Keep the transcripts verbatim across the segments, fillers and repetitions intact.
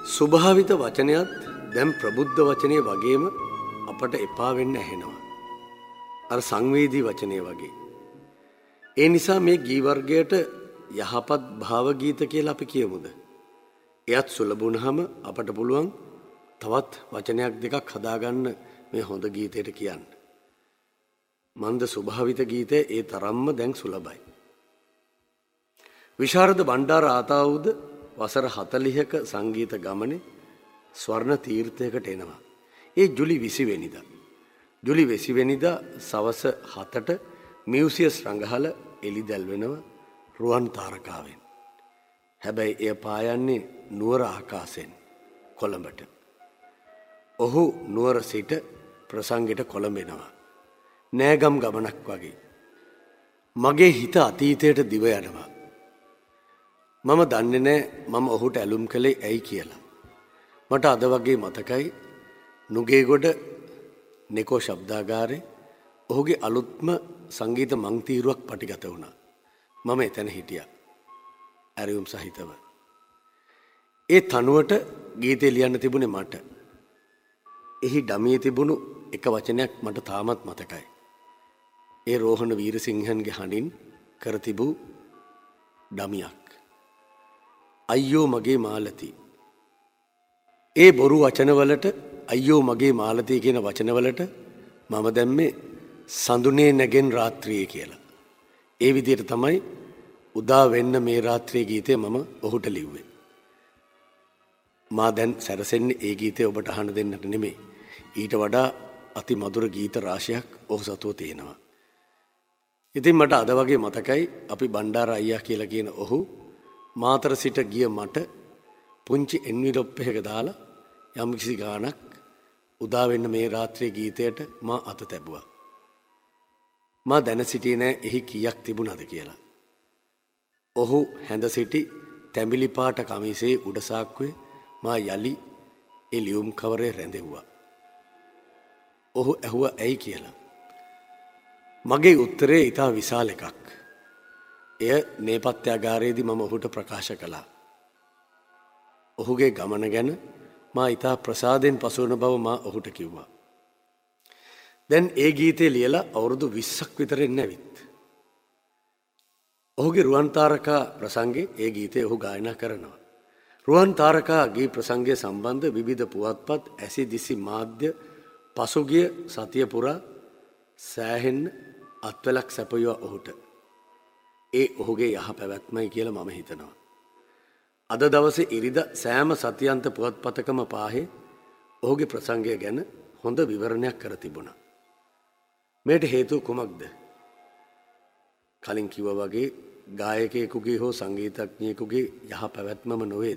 ස්වභාවිත වචනයත් දැන් ප්‍රබුද්ධ වචනේ වගේම අපට එපා වෙන්න ඇහෙනවා. අර සංවේදී වචනේ වගේ. ඒ නිසා මේ ගී වර්ගයට යහපත් භාව ගීත කියලා අපි කියමුද? එයත් සුලබුණාම අපට පුළුවන් තවත් වචනයක් දෙකක් හදාගන්න මේ හොඳ ගීතයට කියන්න. මන්ද ස්වභාවිත ගීතය ඒ තරම්ම දැන් සුලභයි. විශාරද බණ්ඩාර ආතාවුද වසර හතළිහක සංගීත ගමනේ ස්වර්ණ තීර්ථයකට එනවා. ඒ ජුලි විසි වෙනිදා. ජුලි විසි වෙනිදා සවස හතට මියුසියස් රංගහල එළිදැල් වෙනවා රුවන් තාරකාවෙන්. හැබැයි එය පායන්නේ නුවර ආකාශයෙන් කොළඹට. ඔහු නුවර සිට ප්‍රසංගයට කොළඹ එනවා. නෑගම් ගමනක් වගේ. මගේ හිත අතීතයට දිව යනවා. මම දන්නේ නෑ මම ඔහුට ඇලුම් කළේ ඇයි කියලා. මට අද වගේ මතකයි නුගේගොඩ නෙකෝ ශබ්දාගාරේ ඔහුගේ අලුත්ම සංගීත මංතීරුවක් පටිගත වුණා. මම එතන හිටියා. ඇරියුම් සහිතව. ඒ තනුවට ගීතේ ලියන්න තිබුණේ මට. එහි ඩමියේ තිබුණු එක වචනයක් මට තාමත් මතකයි. ඒ රෝහණ වීරසිංහන්ගේ හඬින් කර තිබූ ඩමියක්. අයියෝ මගේ මාලති. ඒ බොරු වචනවලට අයියෝ මගේ මාලති කියන වචනවලට මම දැම්මේ සඳුනේ නැගෙන් රාත්‍රියේ කියලා. ඒ විදිහට තමයි උදා වෙන්න මේ රාත්‍රියේ ගීතය මම ඔහුට ලිව්වේ. මා දැන් සැරසෙන්නේ ඒ ගීතය ඔබට අහන්න දෙන්නට නෙමෙයි. ඊට වඩා අති මధుර ගීත රාශියක් ඔහු සතුව තියෙනවා. ඉතින් මට අද වගේ මතකයි අපි බණ්ඩාර අයියා කියලා කියන ඔහු මාතර සිට ගිය මට පුංචි එන්විලොප් එකක දාලා යම්කිසි ගානක් උදා වෙන්න මේ රාත්‍රියේ ගීතයට මා අත තැබුවා. මා දැන සිටියේ නෑ එහි කීයක් තිබුණාද කියලා. ඔහු හැඳ සිටි තැඹිලි පාට කමිසේ උඩ සාක්කුවේ මා යලි ඒ ලියුම් කවරේ රැඳෙව්වා. ඔහු ඇහුවා ඇයි කියලා. මගේ උත්තරේ ඉතා විශාල එකක්. එය නේපත්‍යාගාරයේදී මම ඔහුට ප්‍රකාශ කළා. ඔහුගේ ගමන ගැන මා ඉතා ප්‍රසාදයෙන් පසුවන බව මා ඔහුට කිව්වා. දැන් ඒ ගීතේ ලියලා අවුරුදු විස්සක් විතර එන්න ඇවිත්. ඔහුගේ රුවන් තාරකා ප්‍රසංගේ ඒ ගීතේ ඔහු ගායනා කරනවා. රුවන් තාරකා ගී ප්‍රසංගය සම්බන්ධ විවිධ පුවත්පත් ඇසි දිසි මාධ්‍ය පසුගිය සතිය පුරා සෑහෙන්න අත්වලක් සැපයුවා ඔහුට. ඒ ඔහුගේ යහ පැවැත්මයි කියලා මම හිතනවා. අද දවසේ ඉරිදා සෑම සතියන්ත පුවත්පතකම පාහේ ඔහුගේ ප්‍රසංගය ගැන හොඳ විවරණයක් කර තිබුණා. මේට හේතුව කුමක්ද? කලින් කිව්වා වගේ ගායකයෙකුගේ හෝ සංගීතඥයෙකුගේ යහ පැවැත්මම නොවේද?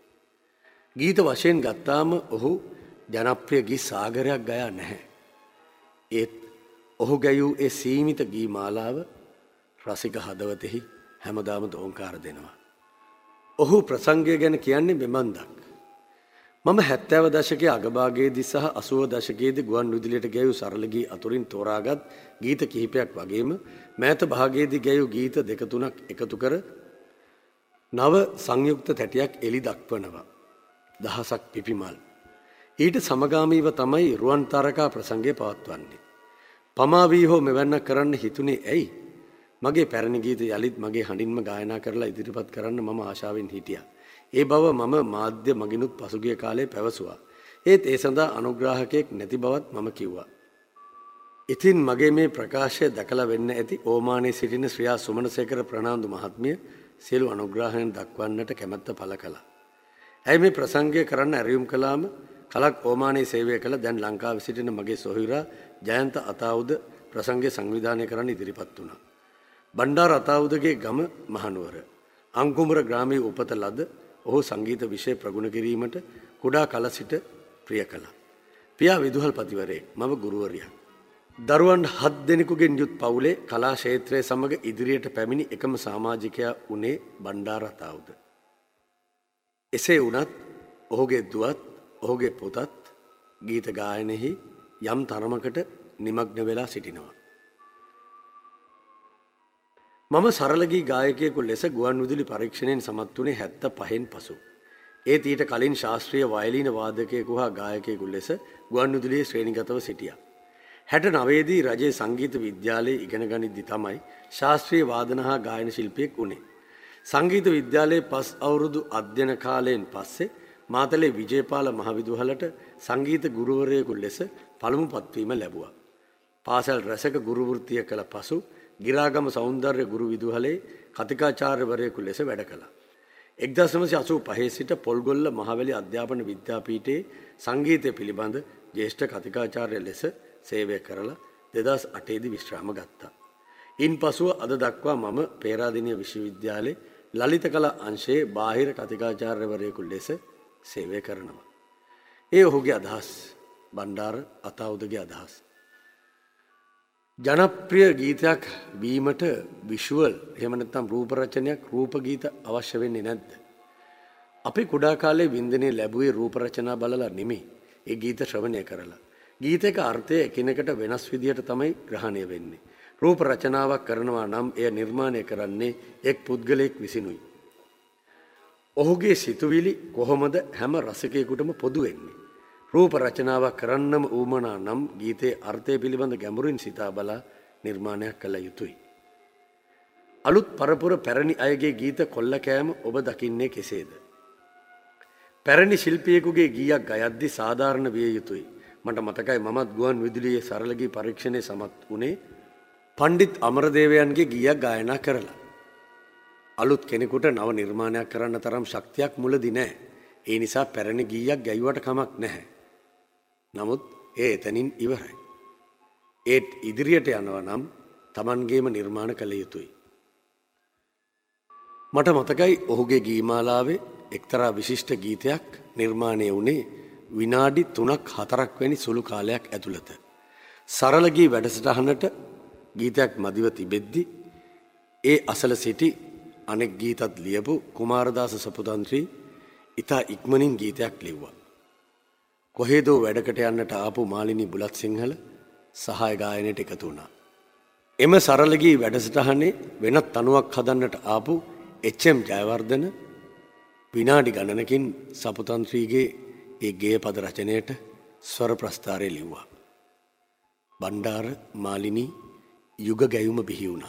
ගීත වශයෙන් ගත්තාම ඔහු ජනප්‍රිය ගී සාගරයක් ගයා නැහැ. ඒත් ඔහු ගැයූ ඒ සීමිත ගී මාලාව රසික හදවතෙහි හැමදාම දෝංකාර දෙනවා. ඔහු ප්‍රසංගය ගැන කියන්නේ මෙමන්දක්. මම හැත්තෑව දශකයේ අගභාගයේදී සහ අසූව දශකයේදී ගුවන් විදුලියට ගැයූ සරල ගී අතුරින් තෝරාගත් ගීත කිහිපයක් වගේම මෑත භාගයේදී ගැයූ ගීත දෙක තුනක් එකතු කර නව සංයුක්ත තැටියක් එලි දක්වනවා. දහසක් පිපිමල්. ඊට සමගාමීව තමයි රුවන් තාරකා ප්‍රසංගය පවත්වන්නේ. පමා වී හෝ මෙවැන්නක් කරන්න හිතුනේ ඇයි? මගේ පැරණි ගීත යලිත් මගේ හඬින්ම ගායනා කරලා ඉදිරිපත් කරන්න මම ආශාවෙන් හිටියා. ඒ බව මම මාධ්‍ය මගිනුත් පසුගිය කාලේ පැවසුවා. ඒත් ඒ සඳහා අනුග්‍රාහකයෙක් නැති බවත් මම කිව්වා. ඉතින් මගේ මේ ප්‍රකාශය දැකලා වෙන්න ඇති ඕමානයේ සිටින ශ්‍රියා සුමනසේකර ප්‍රනාන්දු මහත්මිය සියලු අනුග්‍රහයන් දක්වන්නට කැමැත්ත පළ කළා. ඇයි මේ ප්‍රසංගය කරන්න ඇරියුම් කළාම කලක් ඕමානයේ සේවය කළ දැන් ලංකාවේ සිටින මගේ සොහොයුරා ජයන්ත අතාවුද ප්‍රසංගය සංවිධානය කරන්න ඉදිරිපත් වුණා. බණ්ඩාර අතාවුදගේ ගම මහනුවර. අංකුඹර ග්‍රාමයේ උපත ලද ඔහු සංගීත විෂය ප්‍රගුණ කිරීමට කුඩා කල සිට ප්‍රිය කළා. පියා විදුහල්පතිවරයෙක්, මව ගුරුවරියක්. දරුවන් හත් දෙනෙකුගෙන් යුත් පවුලේ කලා ක්ෂේත්‍රය සමග ඉදිරියට පැමිණි එකම සමාජිකයා වුණේ බණ්ඩාර අතාවුද. එසේ වුණත් ඔහුගේ දුවත් ඔහුගේ පුතත් ගීත ගායනයෙහි යම් තරමකට නිමග්න වෙලා සිටිනවා. මම සරල ගී ගායකයෙකු ලෙස ගුවන් විදුලි පරීක්ෂණයෙන් සමත් වුණේ හැත්තෑ පහෙන් පසු. ඒත් ඊට කලින් ශාස්ත්‍රීය වයලීන වාදකයෙකු හා ගායකයෙකු ලෙස ගුවන්විදුලියේ ශ්‍රේණිගතව සිටියා. හැට නවය දී රජයේ සංගීත විද්‍යාලයේ ඉගෙන ගනිද්දී තමයි ශාස්ත්‍රීය වාදන හා ගායන ශිල්පියෙක් වුණේ. සංගීත විද්‍යාලයේ පස් අවුරුදු අධ්‍යයන කාලයෙන් පස්සේ මාතලේ විජේපාල මහවිදුහලට සංගීත ගුරුවරයෙකු ලෙස පළමු පත්වීම ලැබුවා. පාසල් රැසක ගුරු වෘත්තිය කළ පසු ගිරාගම සෞන්දර්ය ගුරු විදුහලේ කතිකාචාර්යවරයෙකු ලෙස වැඩ කළා. එක්දහස් නවසිය අසූ පහේ සිට පොල්ගොල්ල මහවැලි අධ්‍යාපන විද්‍යාපීඨයේ සංගීතය පිළිබඳ ජ්‍යෙෂ්ඨ කතිකාචාර්ය ලෙස සේවය කරලා දෙදහස් අටේ දී විශ්‍රාම ගත්තා. ඉන්පසුව අද දක්වා මම පේරාදෙණිය විශ්වවිද්‍යාලයේ ලලිත කලා අංශයේ බාහිර කතිකාචාර්යවරයෙකු ලෙස සේවය කරනවා. ඒ ඔහුගේ අදහස්. බණ්ඩාර අතාවුදගේ අදහස්. ජනප්‍රිය ගීතයක් වීමට විෂුවල් එහෙම නැත්නම් රූප රචනයක් රූප ගීත අවශ්‍ය වෙන්නේ නැද්ද? අපි කුඩා කාලේ වින්දනය ලැබුවේ රූප රචනා බලලා නෙමෙයි. ඒ ගීත ශ්‍රවණය කරලා. ගීතයක අර්ථය එකිනෙකට වෙනස් විදියට තමයි ග්‍රහණය වෙන්නේ. රූප රචනාවක් කරනවා නම් එය නිර්මාණය කරන්නේ එක් පුද්ගලයෙක් විසිනුයි. ඔහුගේ සිතුවිලි කොහොමද හැම රසිකයෙකුටම පොදු වෙන්නේ? රූප රචනාවක් කරන්නම ඌමනා නම් ගීතයේ අර්ථය පිළිබඳ ගැඹුරින් සිතා බලා නිර්මාණයක් කළ යුතුයි. අලුත් පරපුර පැරණි අයගේ ගීත කොල්ල කෑම ඔබ දකින්නේ කෙසේද? පැරණි ශිල්පියෙකුගේ ගීයක් ගයද්දී සාධාරණ විය යුතුයි. මට මතකයි මමත් ගුවන් විදුලියේ සරල ගී පරීක්ෂණයේ සමත් වුණේ පණ්ඩිත් අමරදේවයන්ගේ ගීයක් ගායනා කරලා. අලුත් කෙනෙකුට නව නිර්මාණයක් කරන්න තරම් ශක්තියක් මුලදී නැහැ. ඒ නිසා පැරණි ගීයක් ගැයුවට කමක් නැහැ. නමුත් ඒ එතනින් ඉවරයි. ඒත් ඉදිරියට යනවා නම් Tamanගේම නිර්මාණ කළ යුතුයි. මට මතකයි ඔහුගේ ගීමාලාවේ එක්තරා විශිෂ්ට ගීතයක් නිර්මාණය වුණේ විනාඩි තුනක් හතරක් වැනි සුළු කාලයක් ඇතුළත. සරල ගී වැඩසටහනට ගීතයක් මදිව තිබෙද්දී ඒ අසල සිටි අනෙක් ගීතත් ලියපු කුමාරදාස සපුතන්ත්‍රී ඉතා ඉක්මනින් ගීතයක් ලිව්වා. කොහේදෝ වැඩකට යන්නට ආපු මාලිනී බුලත් සිංහල සහාය ගායනයට එකතු වුණා. එම සරල ගී වැඩසටහනේ වෙනත් තනුවක් හදන්නට ආපු එච් එම් ජයවර්ධන විනාඩි ගණනකින් සපුතන්ත්‍රීගේ ඒ ගේය පද රචනයට ස්වර ප්‍රස්ථාරය ලිව්වා. බණ්ඩාර මාලිනී යුග ගැයුම බිහි වුණා.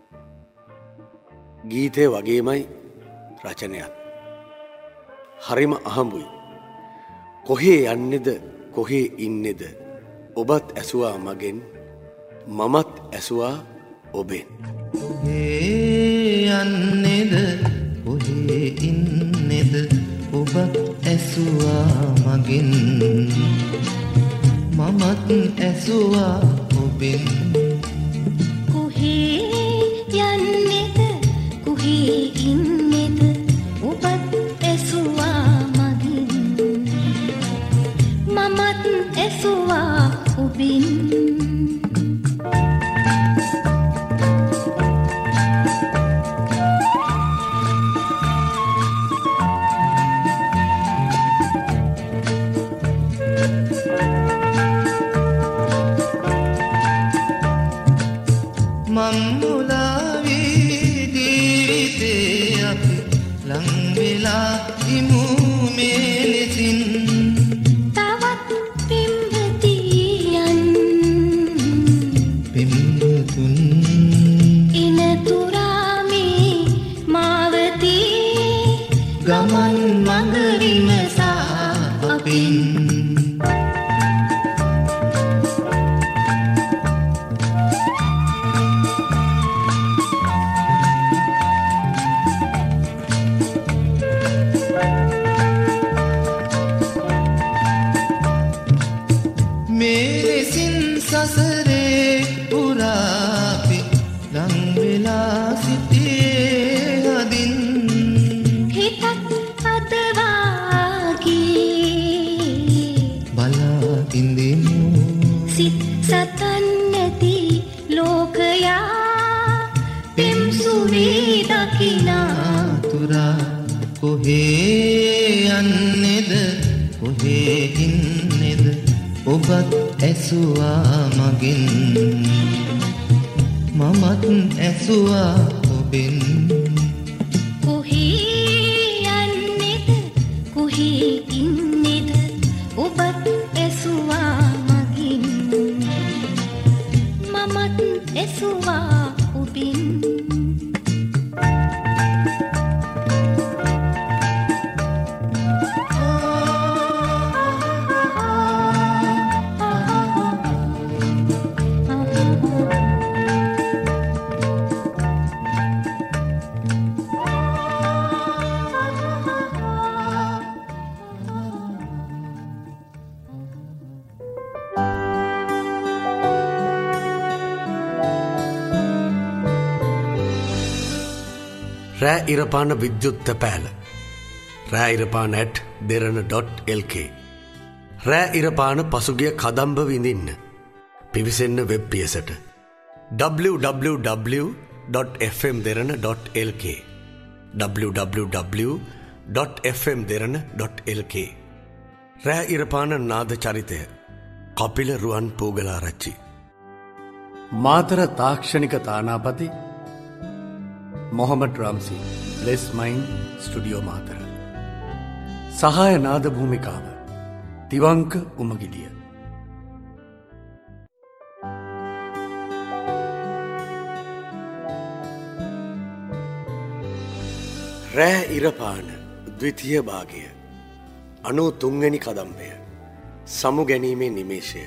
ගීතය වගේමයි රචනයත්. හරිම අහඹුයි. කොහේ යන්නේද කොහේ ඉන්නේද ඔබත් ඇසුවා මගෙන් මමත් ඇසුවා ඔබෙන්. කොහේ යන්නේද කොහේ ඉන්නේද ඔබත් ඇසුවා මගෙන් මමත් ඇසුවා ඔබෙන්. කොහේ යන්නේද කොහේ ඉන්නේද ඔබත් ඇසුවා මගෙන් මමත් ඇසුවා ඔබෙන්. රෑ ඉරපාන විද්‍යුත්ත පෑල රෑ ඉරපාන ඇට් දෙරණ ඩොට් එල් කේ රෑ ඉරපාන පසුගිය කදම්බ විඳින්න පිවිසෙන්න වෙබ් පියසට W W W dot F M Derana dot L K W W W dot F M Derana dot L K රෑ ඉරපාන නාද චරිතය කපිල රුවන් පූගලාරච්චි මාතර තාක්ෂණික තානාපති Mohamed Ramsi bless mine studio Matara සහාය නාද භූමිකාව තිවංක උමගිලිය රෑ ඉරපාන ද්විතීය භාගය අනූ තුන්වැනි කදම්බය සමු ගැනීමේ නිමේෂය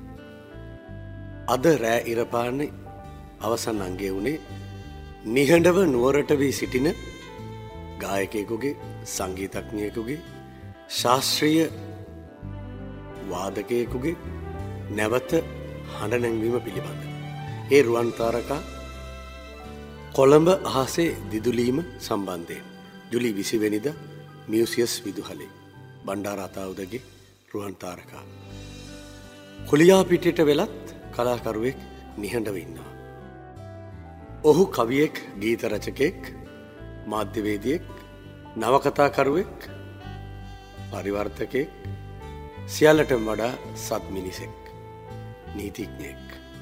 අද රෑ ඉරපාන අවසන් අංගය වුණේ නිහඬව නුවරට වී සිටින ගායකයෙකුගේ සංගීතඥයෙකුගේ ශාස්ත්‍රීය වාදකයෙකුගේ නැවත හඬ නැංවීම පිළිබඳ. ඒ රුවන් තාරකා කොළඹ අහසේ දිදුලීම සම්බන්ධයෙන් ජුලි විසිවැනිදා මියුසියස් විදුහලේ බණ්ඩාර අතාවුදගේ රුවන් තාරකා. කොලියා පිටට වෙලත් කලාකරුවෙක් නිහඬව ඉන්නවා. ඔහු කවියෙක්, ගීත රචකයෙක්, මාධ්‍යවේදියෙක්, නවකතාකරුවෙක්, පරිවර්තකයෙක්, සියල්ලටම වඩා සත් මිනිසෙක්, නීතිඥයෙක්.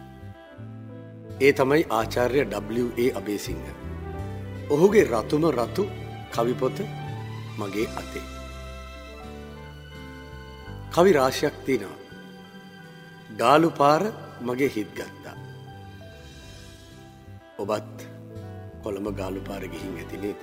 ඒ තමයි ආචාර්ය ඩබ්ලිව් ඒ අබේසිංහ. ඔහුගේ රතුම රතු කවිපොත මගේ අතේ. කවි රාශියක් තියෙනවා. ගාලු පාර මගේ හිත් ගත්තා. ඔබත් කොළඹ ගාලු පාර ගිහින් ඇති නේද?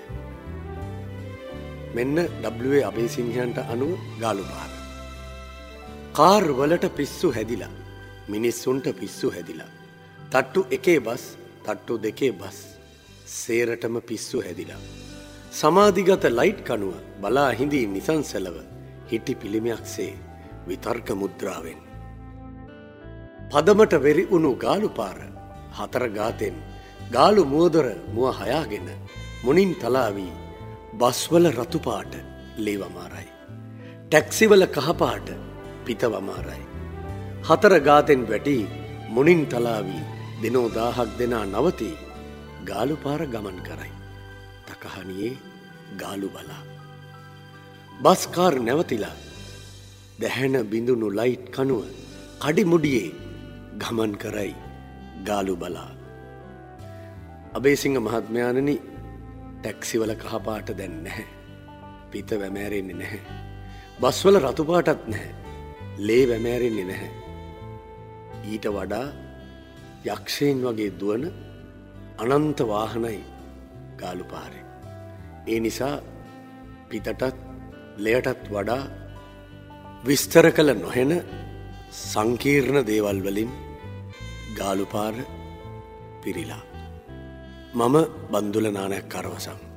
මෙන්න ඩබ්ලිව් ඒ අබේසිංහයන්ට අනුව ගාලු පාර. කාර් වලට පිස්සු හැදිලා, මිනිස්සුන්ට පිස්සු හැදිලා. තට්ටු එකේ බස්, තට්ටු දෙකේ බස්, සේරටම පිස්සු හැදිලා. සමාධිගත ලයිට් කණුව බලා හිඳී නිසංසලව හිටි පිළිමයක්සේ විතර්ක මුද්‍රාවෙන්. පදමට වෙරි උණු ගාලු පාර හතර ගාතෙන් ගාලු මුවදොර මුව හයාගෙන මුනින් තලාවී බස්වල රතුපාට ලේවමාරයි. ටැක්සිවල කහපාට පිතවමාරයි. හතර ගාතෙන් වැටි මුනින් තලාවී දිනෝ දාහක් දෙනා නවතී ගාලු පාර ගමන් කරයි. තකහනියේ ගාලු බලා. බස්කාර් නැවතිලා දැහැන බිඳුණු ලයිට් කනුව කඩිමුඩියේ ගමන් කරයි ගාලු බලා. අබේසිංහ මහත්මයාණනි, ටැක්සිවල කහපාට දැන් නැහැ. පිත වැමෑරෙන්නේ නැහැ. බස්වල රතුපාටත් නැහැ. ලේ වැමෑරෙන්නේ නැහැ. ඊට වඩා යක්ෂයන් වගේ දුවන අනන්ත වාහනයි ගාලු පාරේ. ඒ නිසා පිතටත් ලෙයටත් වඩා විස්තර කළ නොහෙන සංකීර්ණ දේවල් වලින් ගාලු පාර පිරිලා. මම බන්දුල නානයක් කරවසම්.